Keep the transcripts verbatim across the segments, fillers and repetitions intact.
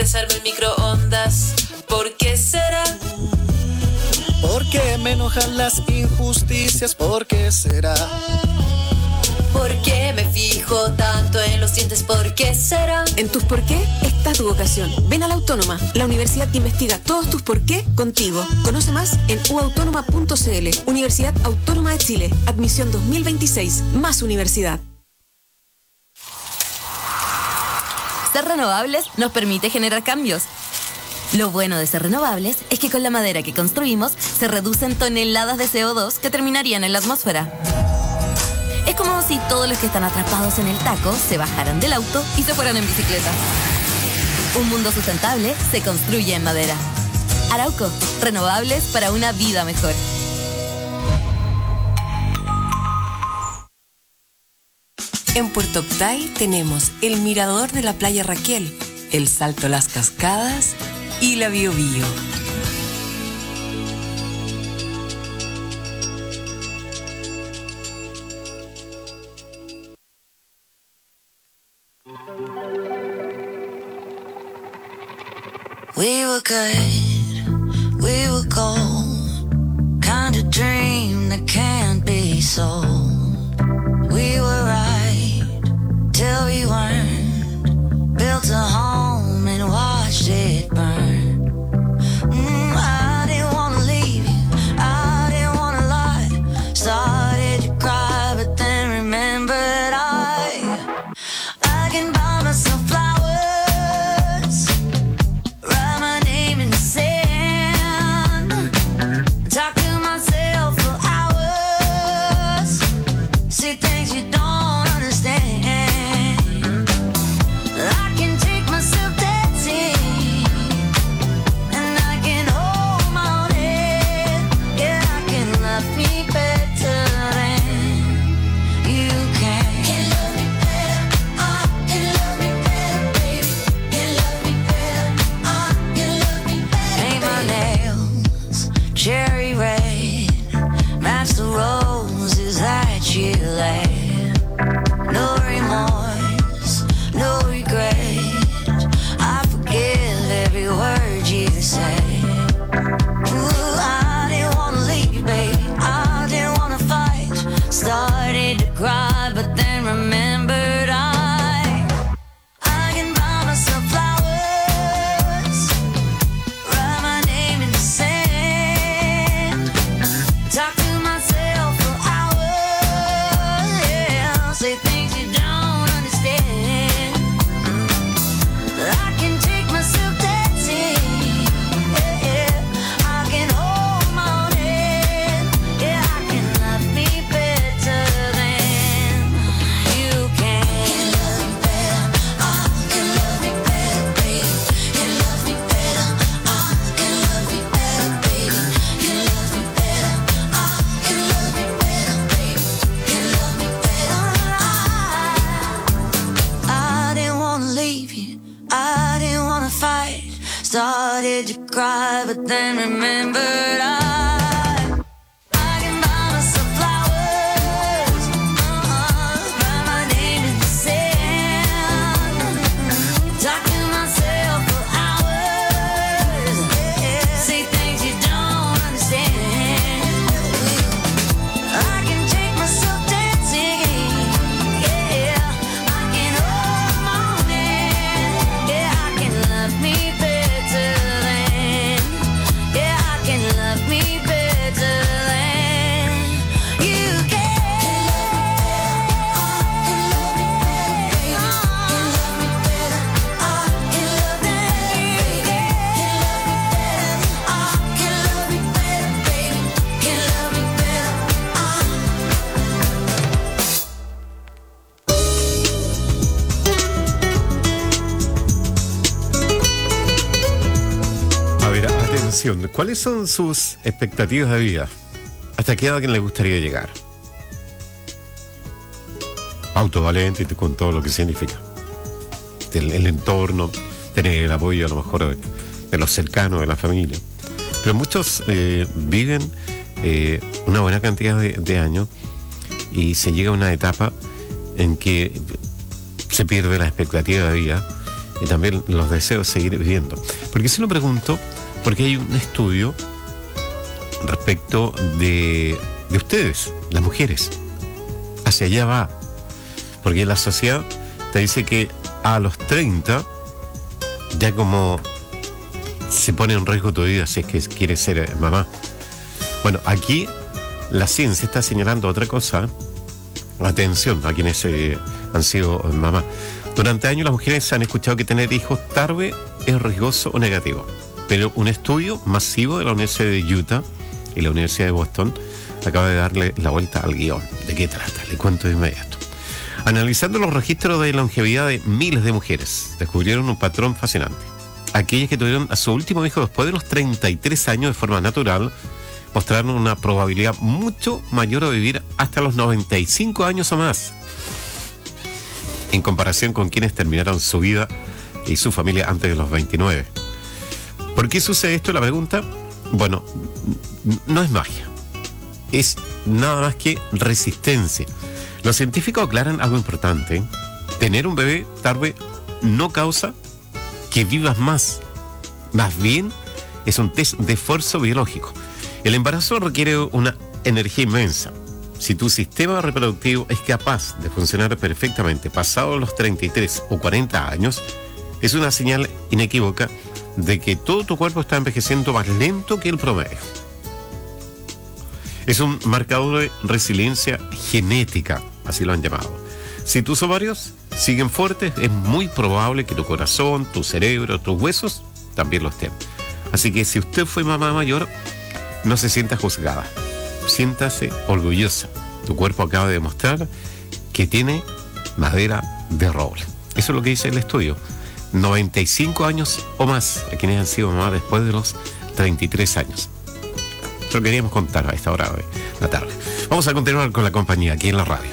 desarme el microondas. ¿Por qué será? ¿Por qué me enojan las injusticias? ¿Por qué será? ¿Por qué me fijo tanto en los dientes? ¿Por qué será? En tus por qué está tu vocación. Ven a la Autónoma, la universidad que investiga todos tus por qué contigo. Conoce más en u autónoma punto c l. Universidad Autónoma de Chile. Admisión dos mil veintiséis. Más universidad. Ser renovables nos permite generar cambios. Lo bueno de ser renovables es que con la madera que construimos se reducen toneladas de C O dos que terminarían en la atmósfera. Es como si todos los que están atrapados en el taco se bajaran del auto y se fueran en bicicleta. Un mundo sustentable se construye en madera. Arauco, renovables para una vida mejor. En Puerto Octay tenemos el mirador de la playa Raquel, el Salto a las Cascadas y la Bio Bio. We were good, we were gold, kind of dream that can't be sold. We were right till we weren't, built a home and watched it burn. Mm, I didn't wanna leave you, I didn't wanna lie. Started to cry but then remembered I I can buy myself flowers. No remorse, no regret. I forgive every word you say. Ooh, I didn't wanna leave, baby. I didn't wanna fight. Started to cry, but then remembered I I can buy myself flowers, write my name in the sand, talk to myself for hours, yeah, say things you don't understand. I can take myself dancing, yeah, yeah. I can hold my own head, yeah, I can love me better than you can. Can love me better, I can love me better, baby. Can love me better, I can love me better, baby. Can love me better, I can love me better, baby. Can love me better, I I didn't wanna leave you, I didn't wanna fight. Started to cry, but then remembered I I can buy myself flowers, uh-uh, write my name in the sand, talk to myself for hours, yeah, say things you don't understand. I can take myself dancing, yeah, I can hold my own hand, yeah, I can love me better than, yeah, I can love me better than you can. Can love me better, can love me better, I can love me better, baby. Can love me better, I can love me better, baby. A ver, atención, ¿cuáles son sus expectativas de vida? ¿Hasta qué edad le gustaría llegar? Autovalente y con todo lo que significa. El, el entorno, tener el apoyo a lo mejor de, de los cercanos, de la familia. Pero muchos eh, viven eh, una buena cantidad de, de años y se llega a una etapa en que se pierde la expectativa de vida y también los deseos de seguir viviendo. Porque se lo pregunto, porque hay un estudio respecto de, de ustedes, las mujeres. Hacia allá va. Porque la sociedad te dice que a los treinta ya como se pone en riesgo tu vida si es que quieres ser mamá. Bueno, aquí la ciencia está señalando otra cosa. Atención a quienes eh, han sido mamá. Durante años las mujeres han escuchado que tener hijos tarde es riesgoso o negativo. Pero un estudio masivo de la Universidad de Utah y la Universidad de Boston acaba de darle la vuelta al guión. ¿De qué trata? Le cuento de inmediato. Analizando los registros de longevidad de miles de mujeres, descubrieron un patrón fascinante. Aquellas que tuvieron a su último hijo después de los treinta y tres años de forma natural mostraron una probabilidad mucho mayor de vivir hasta los noventa y cinco años o más, en comparación con quienes terminaron su vida y su familia antes de los veintinueve. ¿Por qué sucede esto? La pregunta, bueno, no es magia, es nada más que resistencia. Los científicos aclaran algo importante. Tener un bebé tarde no causa que vivas más, más bien es un test de esfuerzo biológico. El embarazo requiere una energía inmensa. Si tu sistema reproductivo es capaz de funcionar perfectamente pasados los treinta y tres o cuarenta años, es una señal inequívoca de que todo tu cuerpo está envejeciendo más lento que el promedio. Es un marcador de resiliencia genética, así lo han llamado. Si tus ovarios siguen fuertes, es muy probable que tu corazón, tu cerebro, tus huesos también lo estén. Así que si usted fue mamá mayor, no se sienta juzgada. Siéntase orgullosa. Tu cuerpo acaba de demostrar que tiene madera de roble. Eso es lo que dice el estudio. noventa y cinco años o más a quienes han sido mamás después de los treinta y tres años. Eso lo queríamos contar a esta hora de la tarde. Vamos a continuar con la compañía aquí en la radio.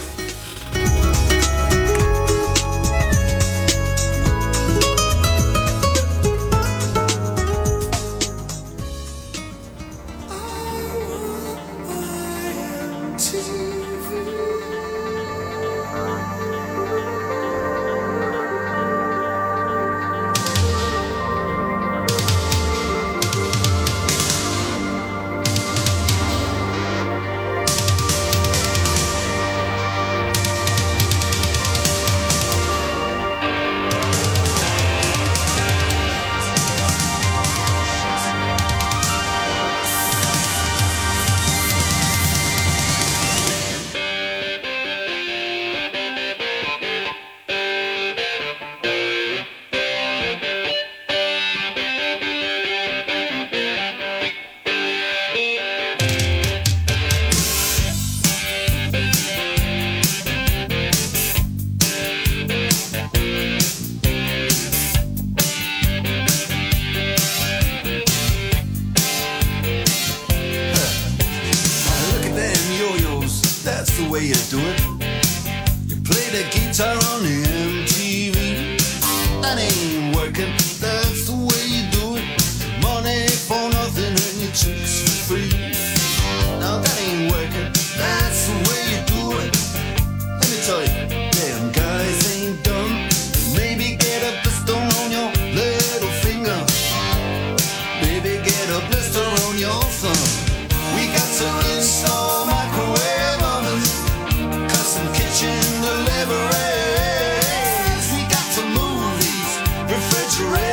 Refrigerator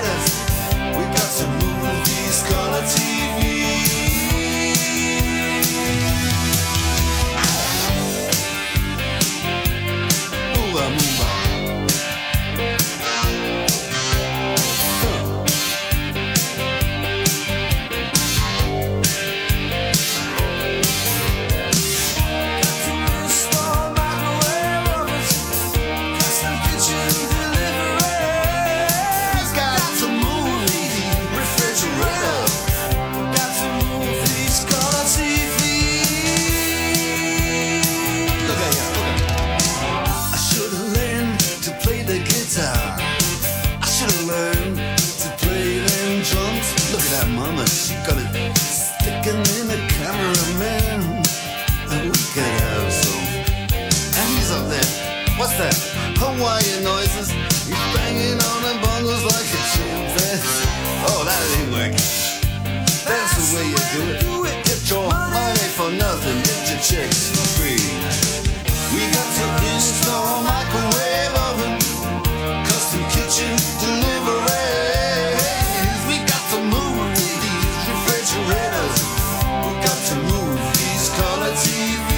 do it. Do it. Get your money for nothing, get your chicks for free. We got to install microwave oven, custom kitchen deliveries. We got to move these refrigerators. We got to move these color T Vs.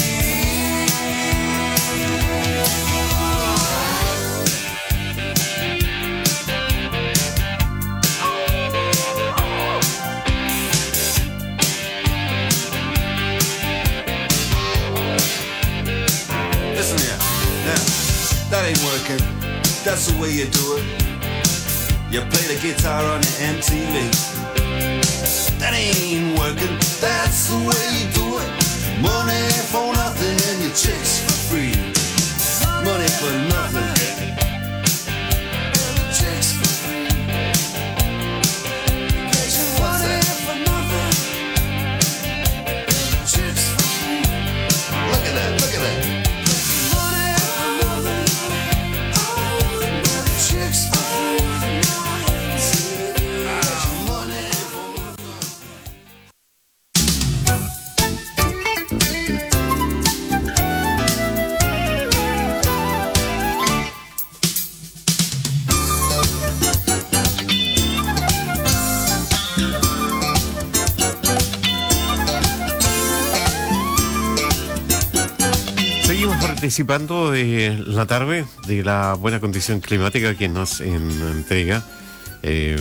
Listen here, now, that ain't working. That's the way you do it. You play the guitar on the M T V. That ain't working. That's the way you do it. Money for nothing and your chicks for free. Money for nothing. Chicks for free. What's that? For nothing. Chicks for free. Look at that, look at that. Money for nothing. Chicks for free. Money for Seguimos participando de la tarde, de la buena condición climática que nos en- entrega eh,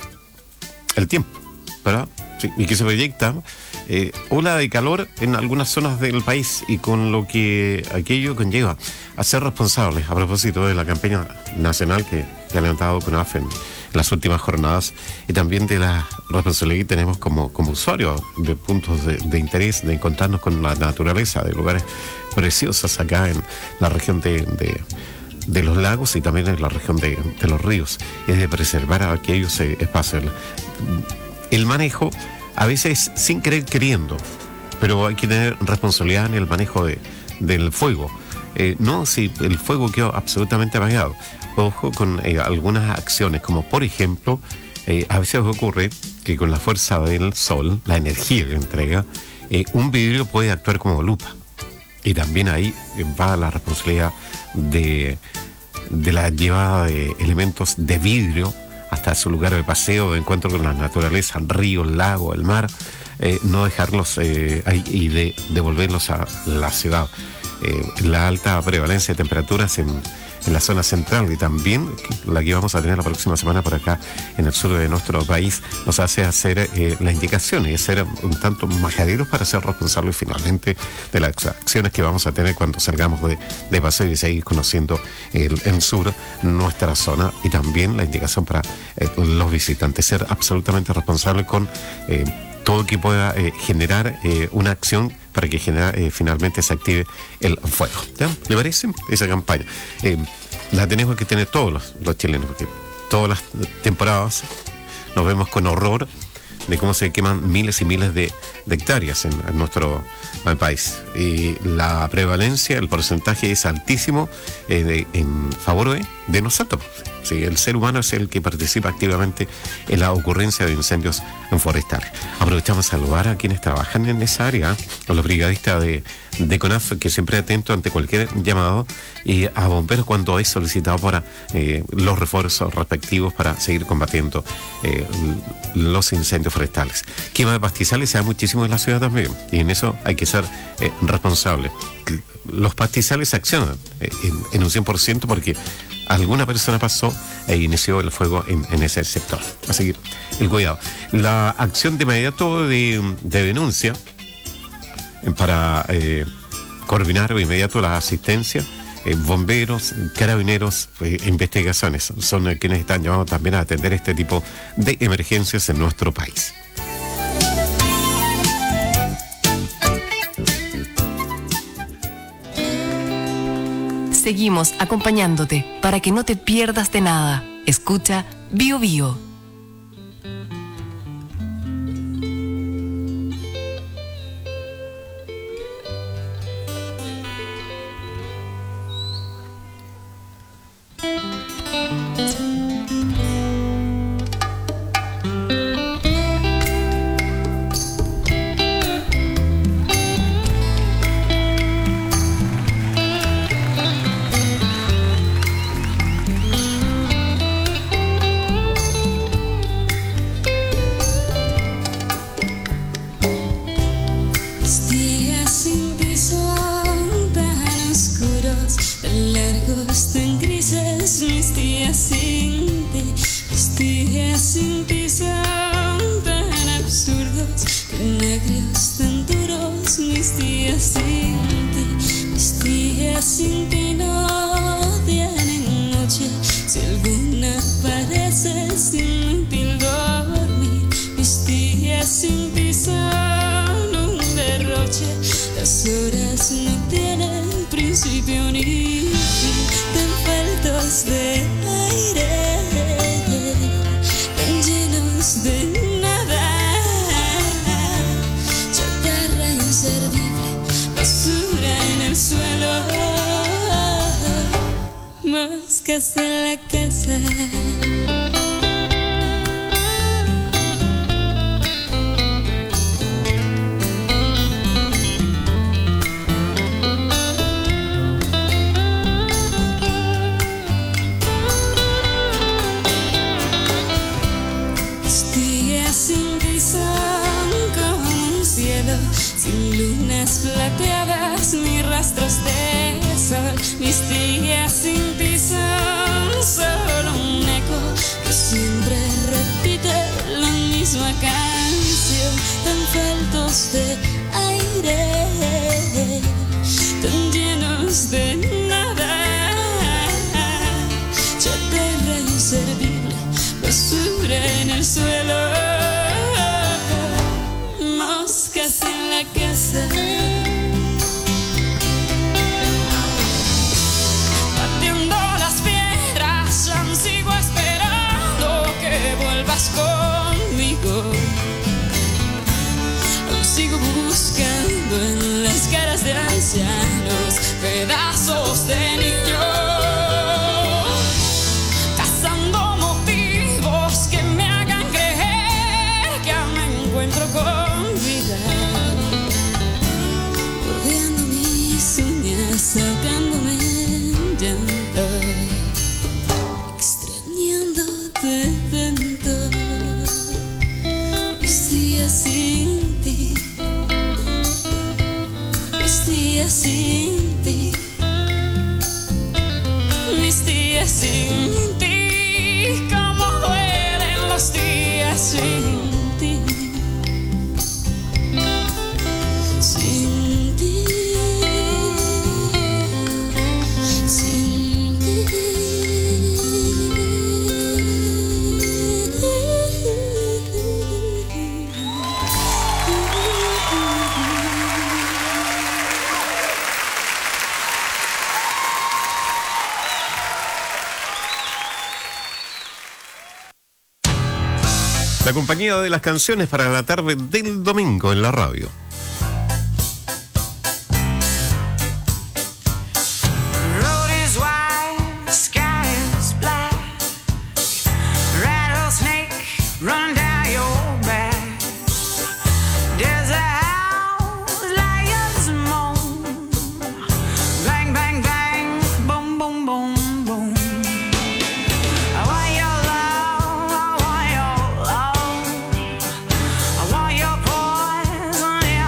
el tiempo, ¿verdad? Sí, y que se proyecta eh, ola de calor en algunas zonas del país y con lo que aquello conlleva a ser responsables a propósito de la campaña nacional que, que ha levantado CONAF en las últimas jornadas y también de la responsabilidad que tenemos como, como usuarios de puntos de, de interés, de encontrarnos con la naturaleza, de lugares preciosos acá en la región de, de, de los lagos y también en la región de, de los ríos, es de preservar aquellos eh, espacios. El manejo, a veces sin querer queriendo, pero hay que tener responsabilidad en el manejo de, del fuego. Eh, no si el fuego quedó absolutamente apagado. Ojo con eh, algunas acciones, como por ejemplo, eh, a veces ocurre que con la fuerza del sol, la energía que entrega, eh, un vidrio puede actuar como lupa. Y también ahí eh, va la responsabilidad de, de la llevada de elementos de vidrio hasta su lugar de paseo, de encuentro con la naturaleza, río, lago, el mar, eh, no dejarlos eh, ahí y de devolverlos a la ciudad. Eh, la alta prevalencia de temperaturas en, en la zona central y también la que vamos a tener la próxima semana por acá en el sur de nuestro país nos hace hacer eh, la indicación y ser un tanto majaderos para ser responsables finalmente de las acciones que vamos a tener cuando salgamos de, de paseo y seguir conociendo el, el sur, nuestra zona, y también la indicación para eh, los visitantes, ser absolutamente responsables con eh, todo que pueda eh, generar eh, una acción para que genera, eh, finalmente se active el fuego. ¿Ya? ¿Le parece esa campaña? Eh, la tenemos que tener todos los, los chilenos, porque todas las temporadas nos vemos con horror de cómo se queman miles y miles de, de hectáreas en, en nuestro eh, país. Y la prevalencia, el porcentaje es altísimo eh, de, en favor de, de nosotros. Sí, el ser humano es el que participa activamente en la ocurrencia de incendios forestales. Aprovechamos a saludar a quienes trabajan en esa área, a los brigadistas de, de CONAF, que siempre atento ante cualquier llamado, y a bomberos cuando es solicitado para eh, los refuerzos respectivos para seguir combatiendo eh, los incendios forestales. Quema de pastizales se da muchísimo en la ciudad también, y en eso hay que ser eh, responsable. Los pastizales se accionan eh, en, en un cien por ciento porque alguna persona pasó e inició el fuego en, en ese sector. Así que el cuidado. La acción de inmediato de, de denuncia para eh, coordinar de inmediato la asistencia, eh, bomberos, carabineros, eh, investigaciones, son eh, quienes están llamados también a atender este tipo de emergencias en nuestro país. Seguimos acompañándote para que no te pierdas de nada. Escucha Bio Bio. veces es inútil dormir. Mis días sin ti son un derroche. Las horas no tienen principio ni fin. Tan faltos de aire, tan llenos de nada. Chatarra inservible, basura en el suelo. Moscas en la casa. Los días sin ti son como un cielo, sin lunas plateadas ni rastros de sol. Mis días sin ti son solo un eco que siempre repite la misma canción. Tan faltos de aire, tan llenos de nada. Chatarra inservible, basura en el suelo. Moscas en la casa. Sigo esperando que vuelvas conmigo. Aún sigo buscando en las caras de ancianos pedazos de niños, cazando motivos que me hagan creer que aún me encuentro con vida, bordeando mis uñas, ahogándome en llanto, de dentro. Mis días sin ti, mis días sin ti, mis días sin ti. Cómo duelen los días sin ti, sin ti, sin ti. La compañía de las canciones para la tarde del domingo en la radio. I want your poison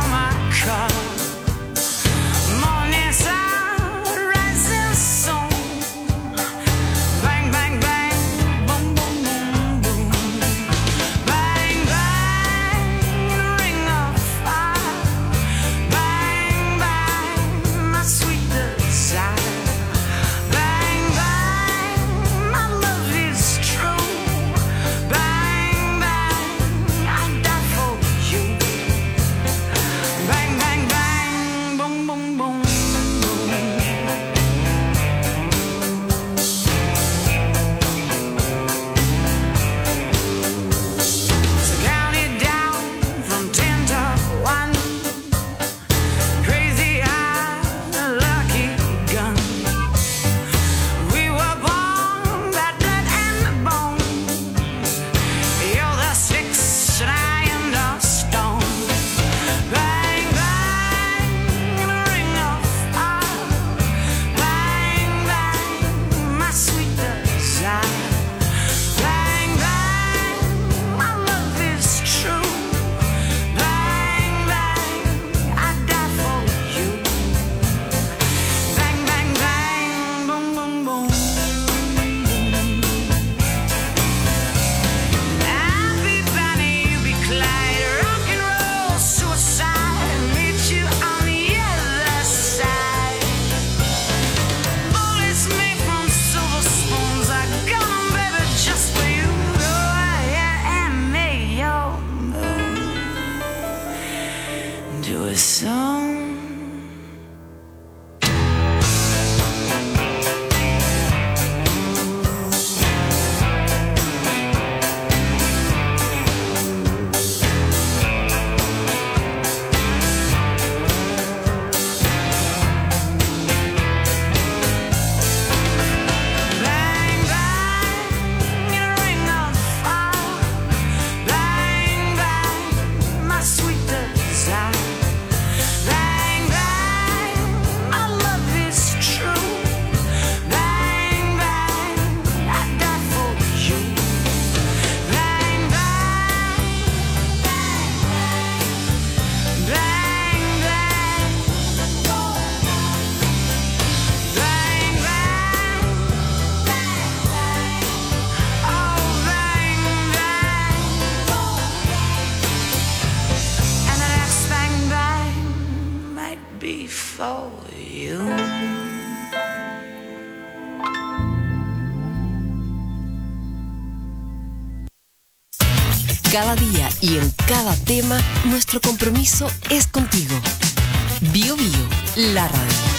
Cada día y en cada tema, nuestro compromiso es contigo. Bio Bio, la radio.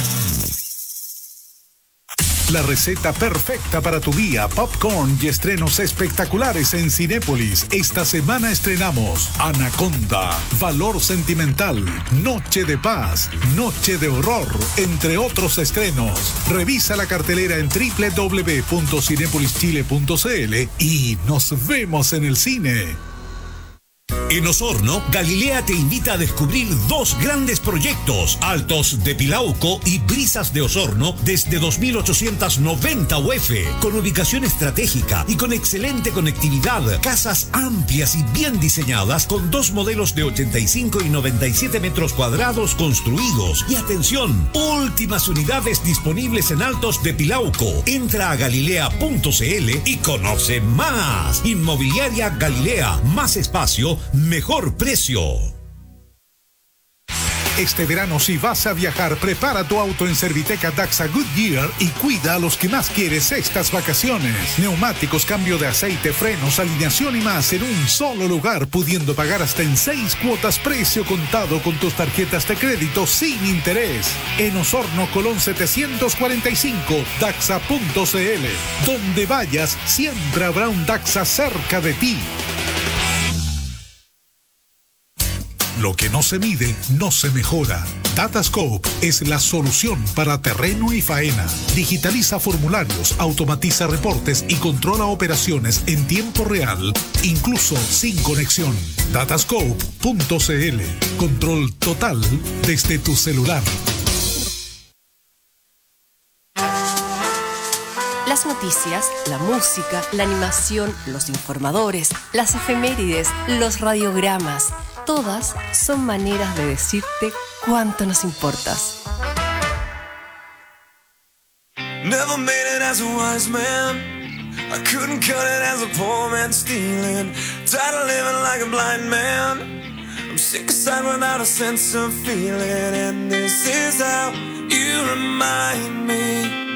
La receta perfecta para tu día, popcorn y estrenos espectaculares en Cinépolis. Esta semana estrenamos Anaconda, Valor Sentimental, Noche de Paz, Noche de Horror, entre otros estrenos. Revisa la cartelera en doble u doble u doble u punto cinépolis chile punto c l y nos vemos en el cine. En Osorno, Galilea te invita a descubrir dos grandes proyectos, Altos de Pilauco y Brisas de Osorno, desde dos mil ochocientos noventa U F, con ubicación estratégica y con excelente conectividad, casas amplias y bien diseñadas, con dos modelos de ochenta y cinco y noventa y siete metros cuadrados construidos. Y atención, últimas unidades disponibles en Altos de Pilauco. Entra a galilea punto c l y conoce más. Inmobiliaria Galilea, más espacio, mejor precio. Este verano, si vas a viajar, prepara tu auto en Serviteca Daxa Goodyear y cuida a los que más quieres estas vacaciones. Neumáticos, cambio de aceite, frenos, alineación y más en un solo lugar, pudiendo pagar hasta en seis cuotas precio contado con tus tarjetas de crédito sin interés. En Osorno, Colón setecientos cuarenta y cinco, daxa punto c l. Donde vayas, siempre habrá un Daxa cerca de ti. Lo que no se mide, no se mejora. Datascope es la solución para terreno y faena. Digitaliza formularios, automatiza reportes y controla operaciones en tiempo real, incluso sin conexión. datascope punto c l. Control total desde tu celular. Las noticias, la música, la animación, los informadores, las efemérides, los radiogramas, todas son maneras de decirte cuánto nos importas. Never made it as a wise man. I couldn't cut it as a poor man stealing. Tired of living like a blind man. I'm sick aside without a sense of feeling. And this is how you remind me.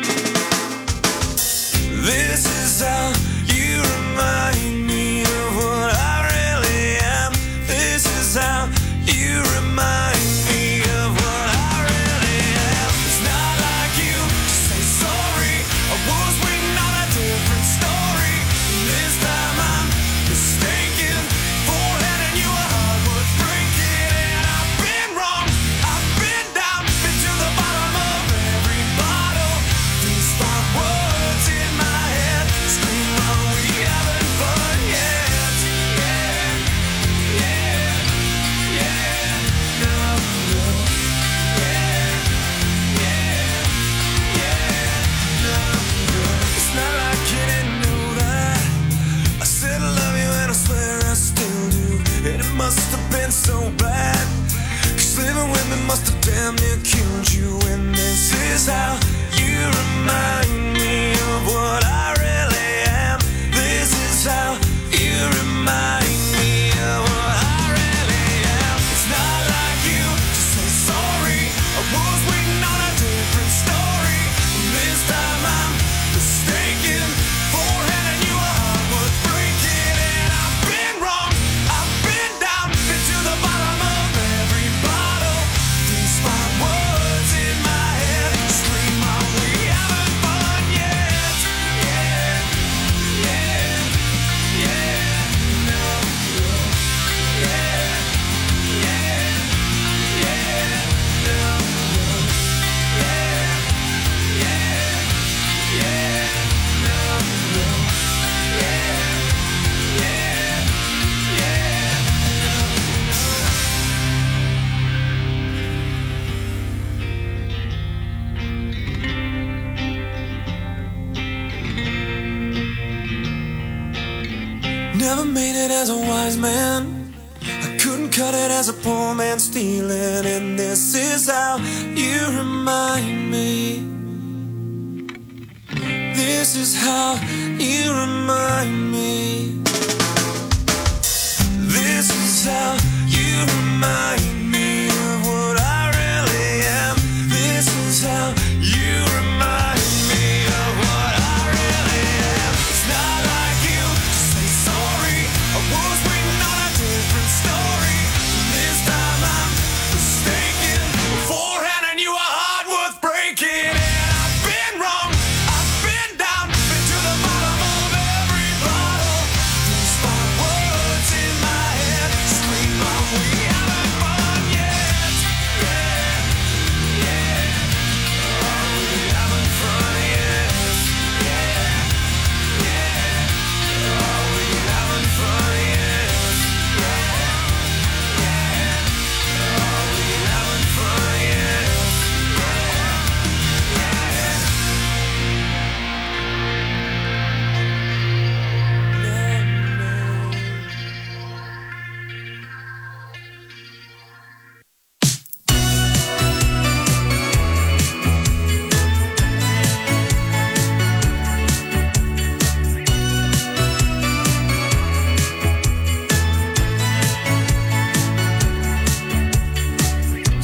This is how you remind me of what I really am. This is how you remind me of what I really am. It's not like you to say sorry. I was waiting on a different story. This time I'm mistaken for letting you a heart worth breaking. And I've been wrong, I've been down, been to the bottom of every bottle. These five words in my head scream, are we having fun yet? Yeah, yeah, yeah, no, no. Yeah, yeah, yeah, no, no. It's not like you didn't know that I said I love you and I swear I still do. And it must have been so bad, 'cause living with me must have damn near killed you. And this is how you remind me of what I really am. This is how you remind me of what I really am. It's not like you to say sorry. I was waiting on a different story. This time I'm mistaken for handing you a heart worth breaking. And I've been wrong, I've been down, been to the bottom of every bottle. These five words in my head scream, are we having fun yet? Yeah, yeah, yeah, no, no. Yeah, yeah, yeah, no, no. Yeah, yeah, yeah, no, no. Yeah, yeah, yeah, Never made it as a wise man. I couldn't cut it as a poor man stealing. And this is how you remind me. This is how you remind me. This is how you remind me of what I really am. This is how you remind me of what I really am. It's not like you to say sorry. I was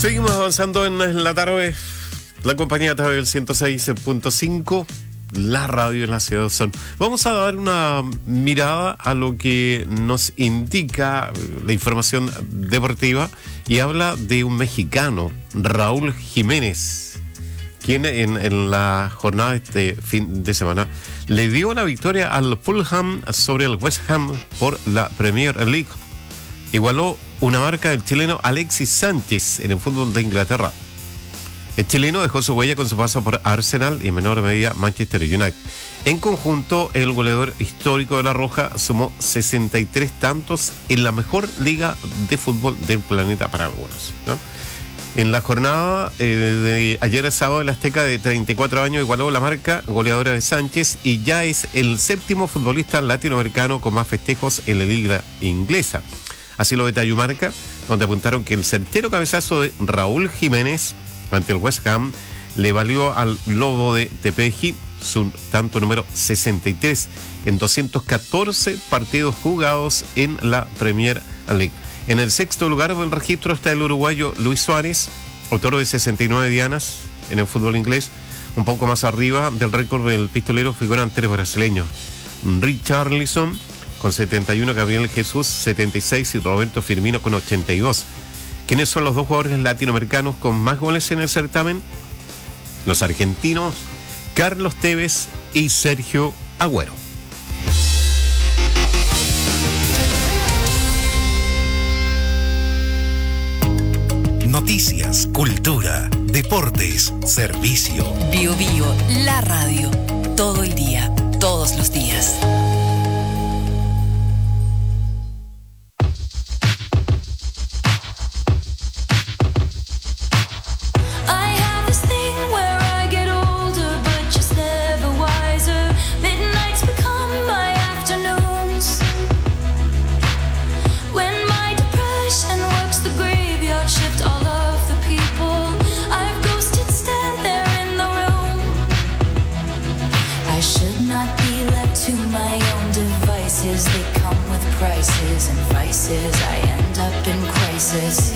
Seguimos avanzando en la tarde. La compañía a través del ciento seis punto cinco, la radio en la ciudad de Osorno. Vamos a dar una mirada a lo que nos indica la información deportiva y habla de un mexicano, Raúl Jiménez, quien en, en la jornada de este fin de semana le dio la victoria al Fulham sobre el West Ham por la Premier League. Igualó una marca del chileno Alexis Sánchez en el fútbol de Inglaterra. El chileno dejó su huella con su paso por Arsenal y en menor medida Manchester United. En conjunto, el goleador histórico de La Roja sumó sesenta y tres tantos en la mejor liga de fútbol del planeta para algunos, ¿no? En la jornada eh, de ayer sábado, el azteca de treinta y cuatro años igualó la marca goleadora de Sánchez y ya es el séptimo futbolista latinoamericano con más festejos en la liga inglesa. Así lo detalló Marca, donde apuntaron que el certero cabezazo de Raúl Jiménez ante el West Ham le valió al Lobo de Tepeji su tanto número sesenta y tres en doscientos catorce partidos jugados en la Premier League. En el sexto lugar del registro está el uruguayo Luis Suárez, autor de sesenta y nueve dianas en el fútbol inglés. Un poco más arriba del récord del pistolero figuran tres brasileños: Richarlison con setenta y uno, Gabriel Jesús setenta y seis y Roberto Firmino con ochenta y dos. ¿Quiénes son los dos jugadores latinoamericanos con más goles en el certamen? Los argentinos Carlos Tevez y Sergio Agüero. Noticias, cultura, deportes, servicio. Bio Bio, la radio. Todo el día, todos los días. Prices and vices, I end up in crisis.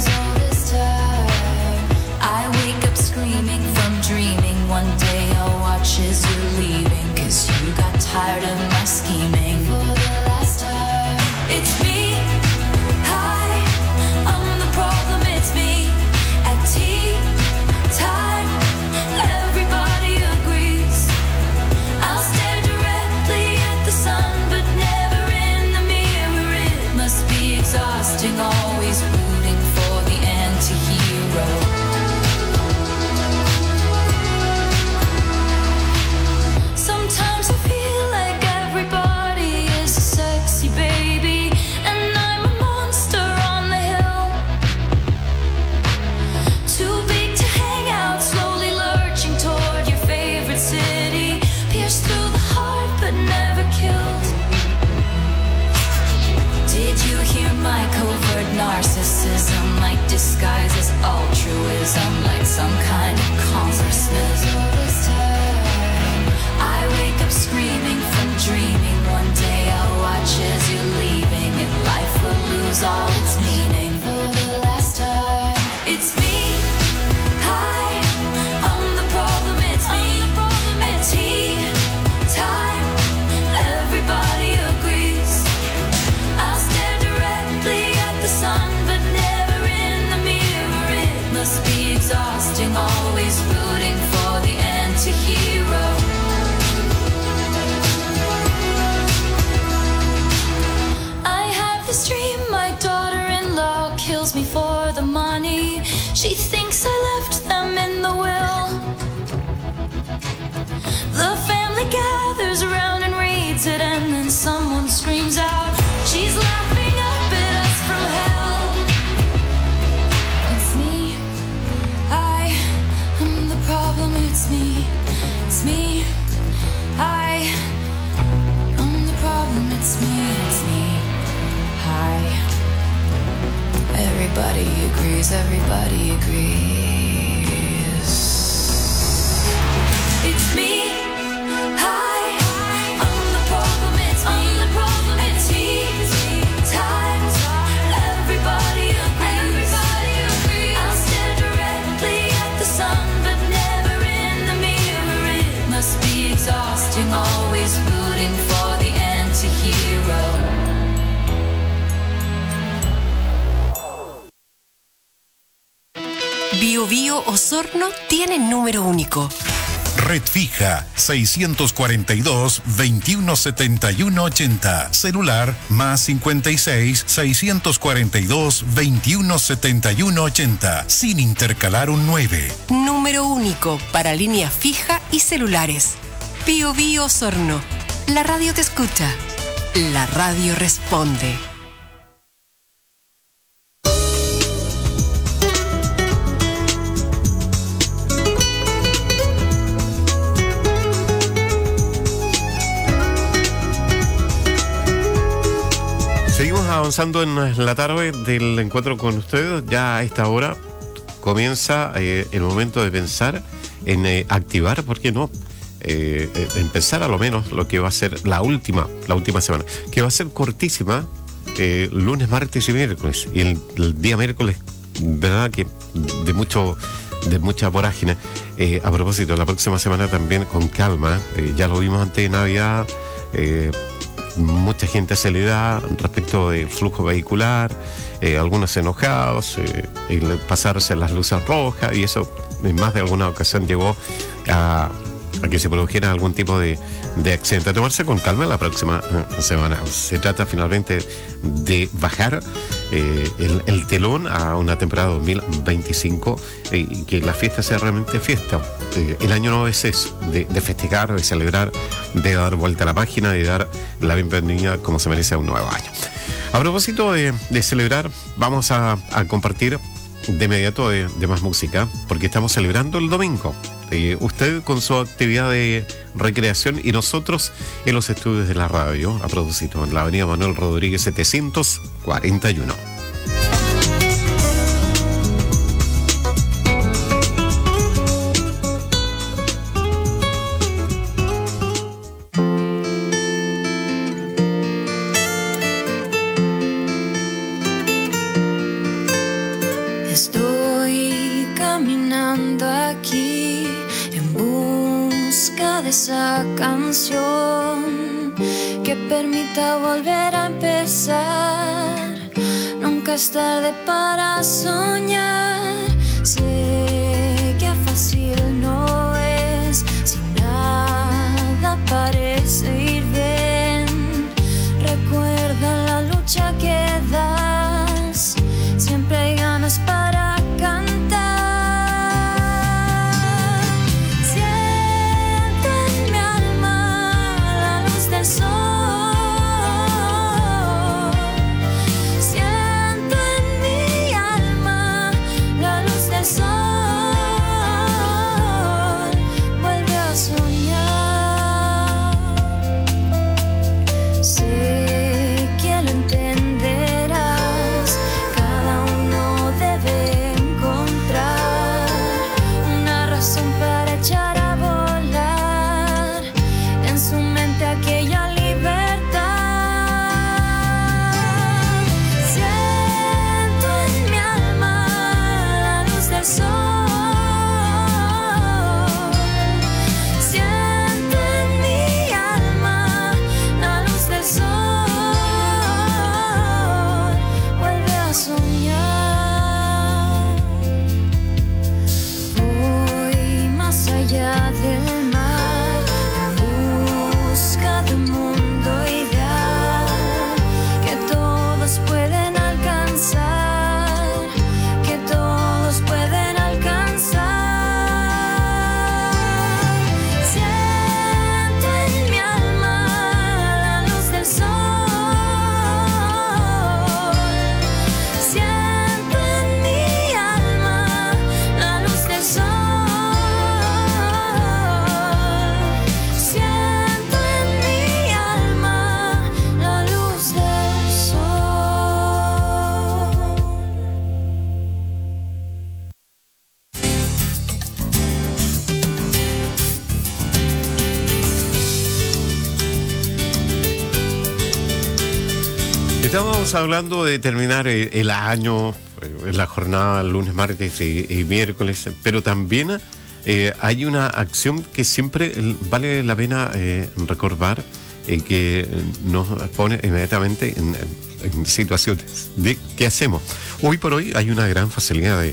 I wake up screaming from dreaming. One day I'll watch as you're leaving, cause you got tired of my scheming. For the last time, it's me. Hi, I'm the problem, it's me. At tea time, everybody agrees. I'll stare directly at the sun, but never exhausting, always rooting for the anti-hero. Sometimes I feel like everybody is a sexy baby, and I'm a monster on the hill. Too big to hang out, slowly lurching toward your favorite city. Pierced through the heart, but never killed. Did you hear my covert narcissism? Like disguises altruism, like some kind of consciousness. This time, I wake up screaming from dreaming. One day I'll watch as you're leaving, and life will lose all its meaning. For the last time, it's me. Hi, I'm the problem, it's me. At tea time, everybody agrees. I'll stare directly at the sun, but never in the mirror. It must be exhausting, always rooting for the anti-hero. I have this dream, my daughter-in-law kills me for the money. She thinks I left them in the will. The family gathers around and reads it, and then someone screams out, she's laughing up at us from hell. It's me. I am the problem. It's me. It's me. I am the problem. It's me. It's me. Hi. Everybody agrees. Everybody agrees. It's me. Hi. I'm the problem. It's me. I'm the problem. It's me. Everybody agrees. Everybody agrees. I'll stare Bio Osorno tiene número único. Red fija seiscientos cuarenta y dos, veintiuno setenta y uno ochenta. Celular más cincuenta y seis, seiscientos cuarenta y dos, veintiuno setenta y uno ochenta. Sin intercalar un nueve. Número único para línea fija y celulares. Bio Bio Osorno. La radio te escucha. La radio responde. Seguimos avanzando en la tarde del encuentro con ustedes. Ya a esta hora comienza eh, el momento de pensar en eh, activar, ¿por qué no? Eh, eh, empezar a lo menos lo que va a ser la última, la última semana, que va a ser cortísima, eh, lunes, martes y miércoles. Y el, el día miércoles, verdad que de mucho, de mucha vorágine. Eh, a propósito, la próxima semana también con calma. Eh, ya lo vimos antes de Navidad. Eh, mucha gente acelerada respecto del flujo vehicular, eh, algunos enojados, eh, el pasarse las luces rojas, y eso en más de alguna ocasión llevó a, a que se produjera algún tipo de, de accidente. A tomarse con calma la próxima eh, semana. Se trata finalmente de bajar eh, el, el telón a una temporada dos mil veinticinco eh, y que la fiesta sea realmente fiesta. Eh, el año no es eso, de, de festejar, de celebrar, de dar vuelta a la página, de dar la bienvenida como se merece a un nuevo año. A propósito de, de celebrar, vamos a, a compartir de inmediato de, de más música, porque estamos celebrando el domingo. Eh, usted con su actividad de recreación y nosotros en los estudios de la radio, a propósito, en la avenida Manuel Rodríguez setecientos cuarenta y uno. Estoy caminando aquí en busca de esa canción que permita volver a empezar. Nunca es tarde para soñar. Sé que fácil no es, si nada parece ir bien. Recuerda la lucha que das, siempre hay ganas para cantar. Siento en mi alma la luz del sol. Siento en mi alma la luz del sol. Vuelve a soñar. Sé que lo entenderás. Cada uno debe encontrar una razón para echar a volar en su mente aquella libertad. Siento en mi alma la luz del sol. Siento en mi alma la luz del sol. Vuelve a soñar. Voy más allá del mar en busca de un mundo ideal que todos pueden alcanzar, que todos pueden alcanzar. Siento en mi alma la luz del sol. Siento en mi alma la luz del sol. Siento en mi alma la luz del sol. Estamos hablando de terminar eh, el año, eh, la jornada lunes, martes y, y miércoles, pero también eh, hay una acción que siempre eh, vale la pena eh, recordar, eh, que nos pone inmediatamente en, en situaciones de qué hacemos. Hoy por hoy hay una gran facilidad de,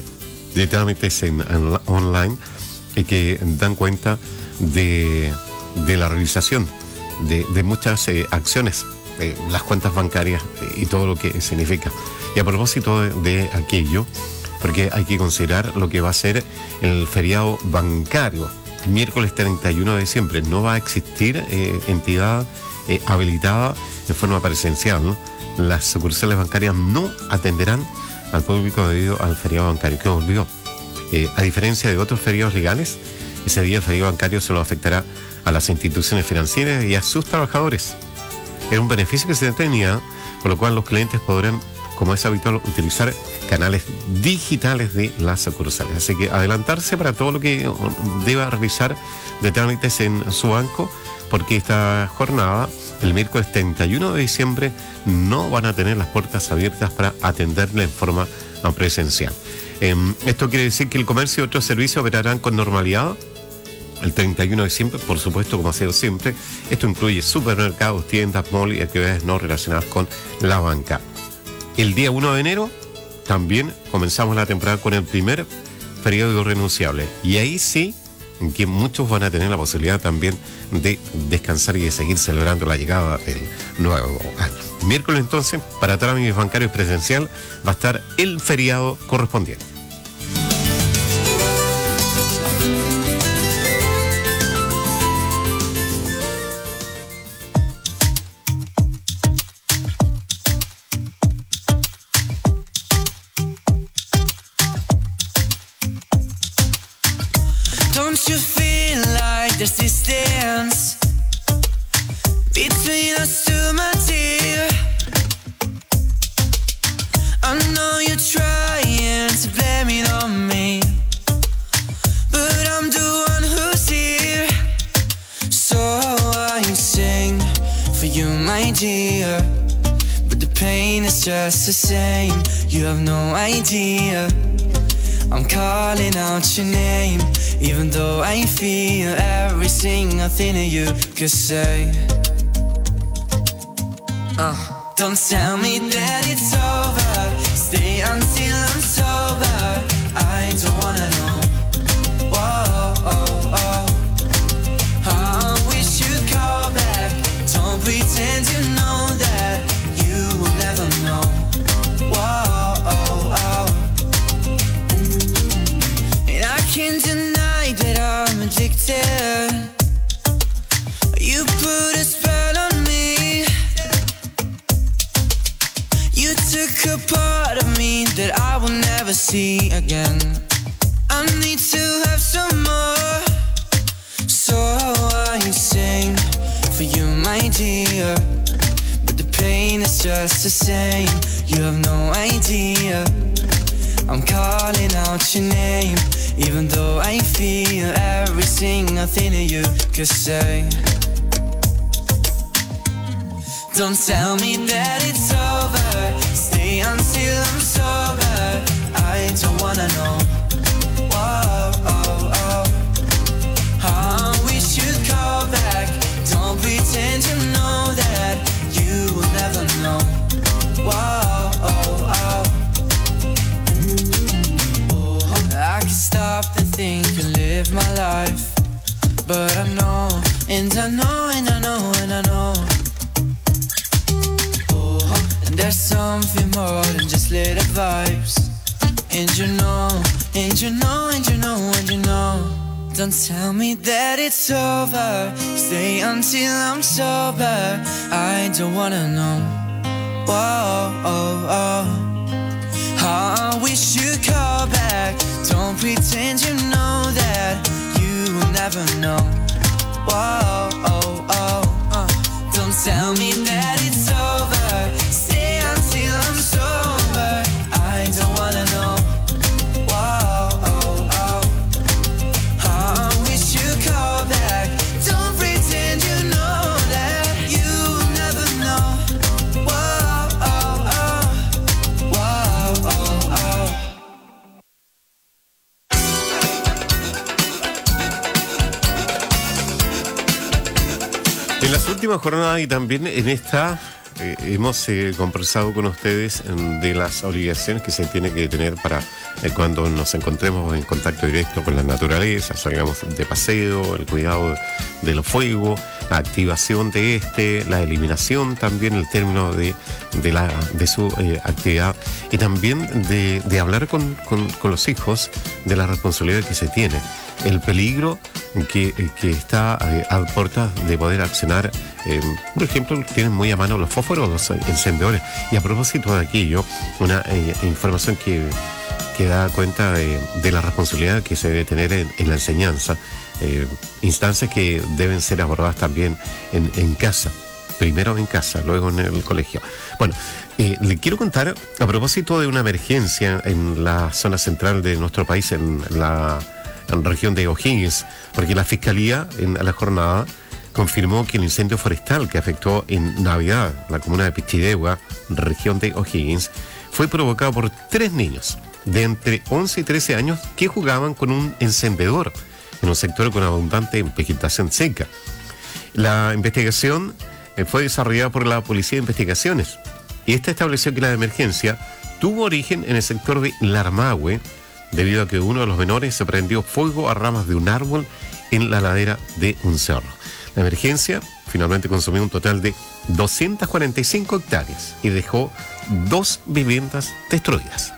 de trámites en, en online y que dan cuenta de, de la realización de, de muchas eh, acciones, eh, las cuentas bancarias y todo lo que significa. Y a propósito de, de aquello, porque hay que considerar lo que va a ser el feriado bancario. Miércoles treinta y uno de diciembre no va a existir eh, entidad eh, habilitada de forma presencial, ¿no? Las sucursales bancarias no atenderán al público debido al feriado bancario, que volvió. Eh, a diferencia de otros feriados legales, ese día el feriado bancario solo afectará a las instituciones financieras y a sus trabajadores. Era un beneficio que se tenía, con lo cual los clientes podrán, como es habitual, utilizar canales digitales de las sucursales. Así que adelantarse para todo lo que deba revisar de trámites en su banco, porque esta jornada, el miércoles treinta y uno de diciembre, no van a tener las puertas abiertas para atenderle en forma presencial. Eh, esto quiere decir que el comercio y otros servicios operarán con normalidad el treinta y uno de diciembre, por supuesto, como ha sido siempre. Esto incluye supermercados, tiendas, malls y actividades no relacionadas con la banca. El día uno de enero también comenzamos la temporada con el primer periodo renunciable. Y ahí sí, en que muchos van a tener la posibilidad también de descansar y de seguir celebrando la llegada del nuevo año. Miércoles entonces, para trámites bancarios presencial, va a estar el feriado correspondiente. Don't you feel like there's distance between us two, my dear? I know you're trying to blame it on me, but I'm the one who's here. So I sing for you, my dear, but the pain is just the same. You have no idea. I'm calling out your name, even though I feel every single thing that you could say. Uh, don't tell me that it's over. Stay until I'm sober. I don't wanna know. Whoa, oh, oh. I wish you'd call back. Don't pretend you know that. You will never know. Whoa, oh, oh. Can't deny that I'm addicted. You put a spell on me. You took a part of me that I will never see again. I need to have some more, so I sing for you, my dear, but the pain is just the same. You have no idea. I'm calling out your name, even though I feel every single thing that you could say. Don't tell me that it's over. Stay until I'm sober. I don't wanna know. Whoa, oh, oh. I wish you'd call back. Don't pretend you know that. You will never know. Whoa, oh, oh. I can stop and think and live my life, but I know, and I know, and I know, and I know. Oh, and there's something more than just little vibes. And you know, and you know, and you know, and you know. Don't tell me that it's over. Stay until I'm sober. I don't wanna know. Whoa, oh, oh. I wish you'd call back. Don't pretend you know that. You will never know. Whoa, oh, oh, uh. Don't tell me that it's over. Stay until I'm sober. I don't wanna know. Whoa, oh, oh. I wish you'd call back. Don't pretend you know that. You will never know. Whoa, oh, oh. Whoa, oh, oh. En las últimas jornadas y también en esta eh, hemos eh, conversado con ustedes mm, de las obligaciones que se tiene que tener para eh, cuando nos encontremos en contacto directo con la naturaleza, salgamos de paseo, el cuidado de los fuegos, la activación de este, la eliminación también, el término de, de, la, de su eh, actividad, y también de, de hablar con, con, con los hijos de la responsabilidad que se tiene, el peligro que, que está eh, a puertas de poder accionar. Eh, por ejemplo, tienen muy a mano los fósforos, los encendedores. Y a propósito de aquello, una eh, información que, que da cuenta de, de la responsabilidad que se debe tener en, en la enseñanza, eh, instancias que deben ser abordadas también en, en casa. Primero en casa, luego en el colegio. Bueno, eh, le quiero contar a propósito de una emergencia en la zona central de nuestro país, en la en la región de O'Higgins, porque la Fiscalía en la jornada confirmó que el incendio forestal que afectó en Navidad la comuna de Pichidegua, región de O'Higgins, fue provocado por tres niños de entre once y trece años que jugaban con un encendedor en un sector con abundante vegetación seca. La investigación eh, fue desarrollada por la Policía de Investigaciones y esta estableció que la emergencia tuvo origen en el sector de Larmahue, debido a que uno de los menores se prendió fuego a ramas de un árbol en la ladera de un cerro. La emergencia finalmente consumió un total de doscientas cuarenta y cinco hectáreas y dejó dos viviendas destruidas.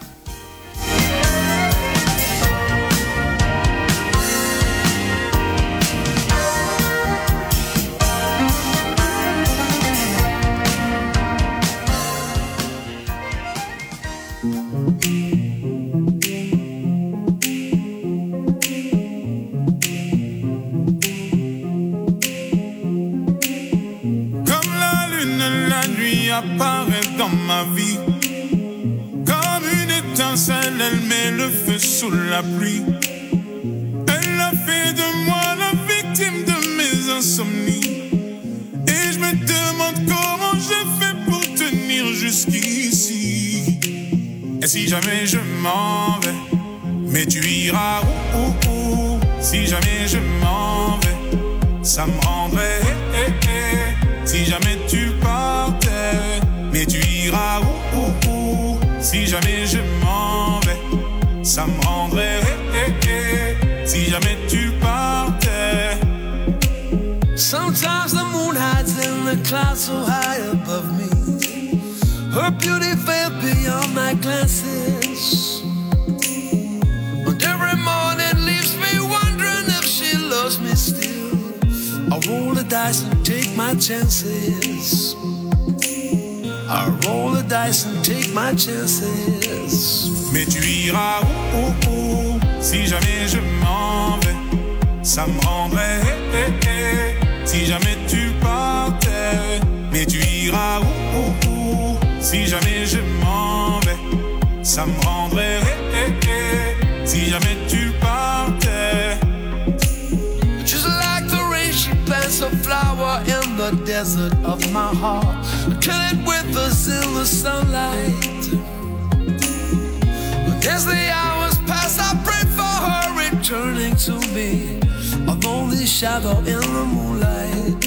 Apparaît dans ma vie comme une étincelle, elle met le feu sous la pluie. Elle a fait de moi la victime de mes insomnies. Et je me demande comment je fais pour tenir jusqu'ici. Et si jamais je m'en vais, mais tu iras où, où, où. Si jamais je m'en vais, ça me rendrait eh, eh, eh. Si jamais tu partais, mais tu iras où, où, où. Si jamais je m'en vais, ça me rendrait eh, eh, eh. Si jamais tu partais. Sometimes the moon hides in the clouds so high above me. Her beauty fell beyond my glances. And every morning leaves me wondering if she loves me still. I roll the dice and take my chances. I roll the dice and take my chances. Mais tu iras où, où, où. Si jamais je m'en vais, ça me rendrait eh, eh, eh. Si jamais tu partais, mais tu iras où, où, où. Si jamais je m'en vais, ça me rendrait eh, eh, eh. Si jamais tu partais. Just like the rain, she plants a flower in the desert of my heart. Kill it with us in the sunlight. But as the hours pass, I pray for her returning to me. A lonely shadow in the moonlight.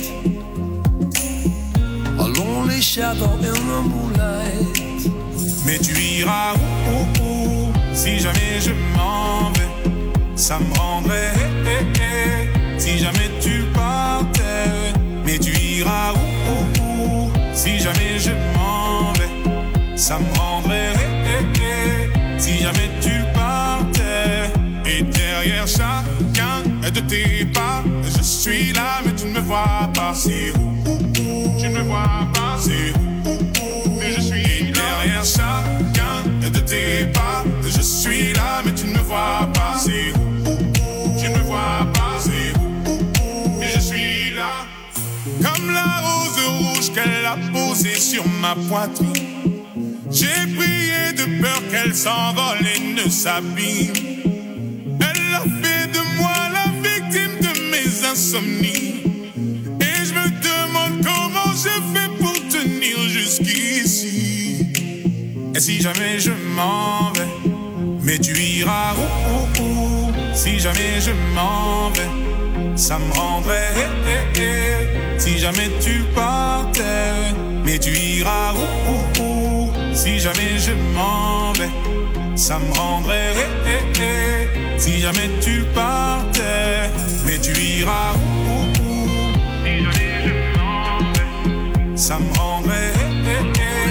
A lonely shadow in the moonlight. Mais tu iras où, où, où. Si jamais je m'en vais, ça me rendrait eh, eh, eh. Si jamais tu partais, mais tu iras où, où, où. Si jamais je m'en vais, ça me rendrait eh, eh, eh. Si jamais tu partais. Et derrière chacun de tes pas, je suis là mais tu ne me vois pas. C'est où, où, où. Tu ne me vois pas. C'est où, où, où. Mais je suis et derrière chacun de tes pas, je suis là mais tu ne me vois pas. C'est où, où, où. Tu ne me vois pas. C'est où, où, où. Mais je suis là. Comme la rose rouge qu'elle a posée sur ma poitrine, j'ai prié de peur qu'elle s'envole et ne s'abîme. Elle a fait de moi la victime de mes insomnies. Et je me demande comment je fais pour tenir jusqu'ici. Et si jamais je m'en vais, mais tu iras où, où, où. Si jamais je m'en vais, ça me rendrait eh, eh, eh. Si jamais tu partais, mais tu iras où, où, où. Si jamais je m'en vais, ça me rendrait eh, eh, eh. Si jamais tu partais, mais tu iras où, où, où. Si jamais je m'en vais, ça me rendrait eh, eh, eh.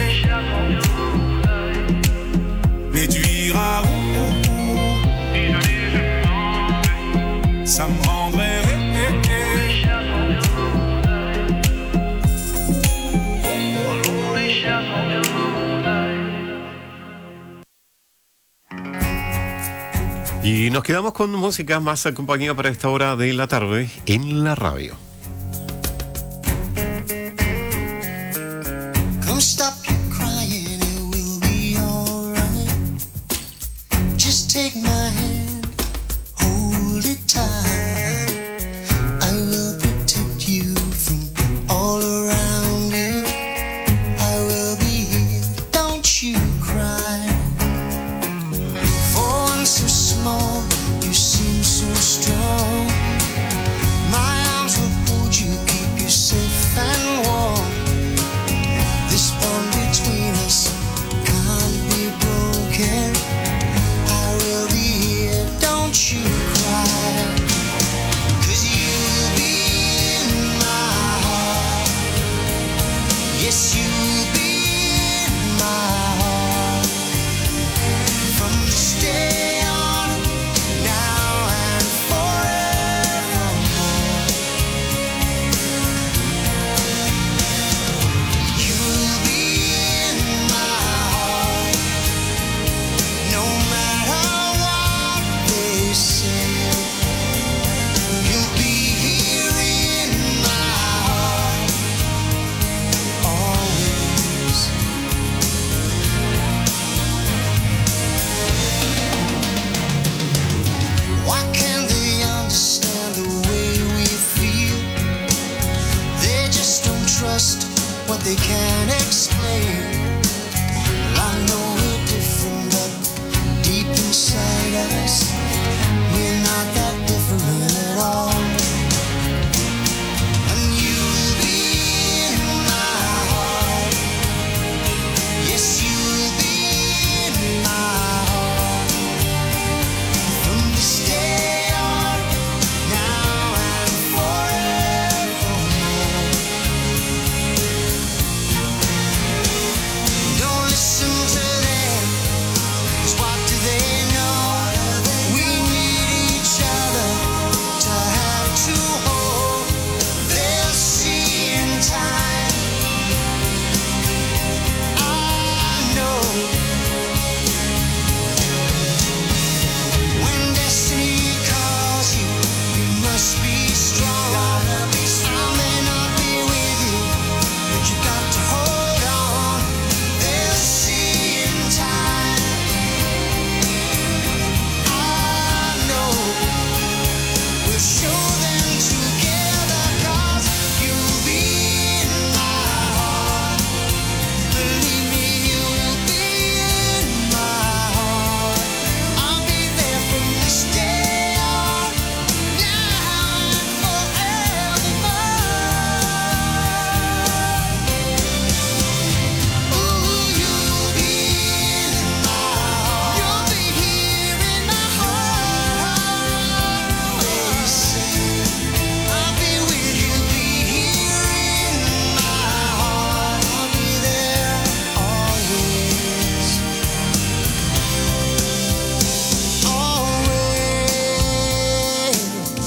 Mais tu iras où, où, où. Si jamais je m'en vais, ça me rendrait eh, eh, eh. Y nos quedamos con música más acompañada para esta hora de la tarde en la radio. Come stop your crying, it will be alright. Just take my hand, hold it tight. I will protect you from all around you. I will be here, don't you cry. For I'm so small, you seem so strong. My arms will hold you, keep you safe and warm. This bond between us can't be broken. I will be here, don't you cry. 'Cause you'll be in my heart. Yes, you'll be in my heart. From this day on, now and forevermore. You'll be in my heart. No matter what they say. You'll be here in my heart. Always. Why can't they understand the way we feel? They just don't trust what they can't explain. Well, I know we're different, but deep inside us, we're not that different at all. And you'll be in my heart. Yes, you'll be in my heart. From this day on, now and forevermore. Don't listen to them, 'cause what do they know? We need each other to have to hold. They'll see in time. I know. When destiny calls you, you must be strong. I may not be with you, but you got to hold on. They'll see in time. I know. We'll show them together, 'cause you'll be in my heart. Believe me, you'll be in my heart. I'll be there from this day on, now and forevermore. Ooh, you'll be in my heart. You'll be here in my heart. Always. I'll be with you, be here in my heart. I'll be there always. Always.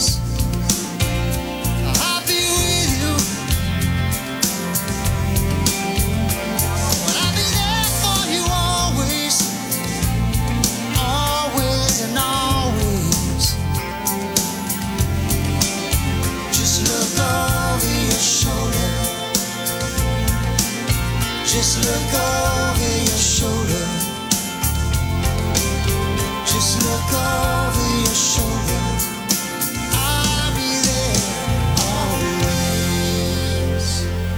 I'll be with you. But I'll be there for you always. Always and always. Just look over your shoulder. Just look over your shoulder. Just look over your shoulder. I'll be there always.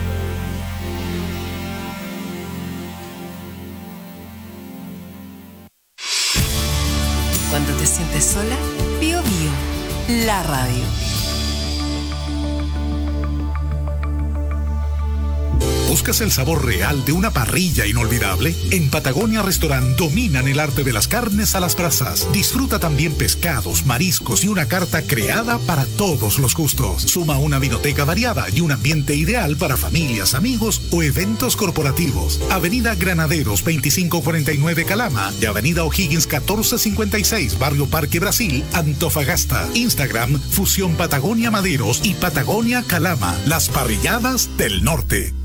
Cuando te sientes sola, Bio Bio, la radio. ¿Buscas el sabor real de una parrilla inolvidable? En Patagonia Restaurant dominan el arte de las carnes a las brasas. Disfruta también pescados, mariscos y una carta creada para todos los gustos. Suma una vinoteca variada y un ambiente ideal para familias, amigos o eventos corporativos. Avenida Granaderos veinticinco cuarenta y nueve Calama y Avenida O'Higgins catorce cincuenta y seis Barrio Parque Brasil, Antofagasta. Instagram Fusión Patagonia Maderos y Patagonia Calama, las parrilladas del norte.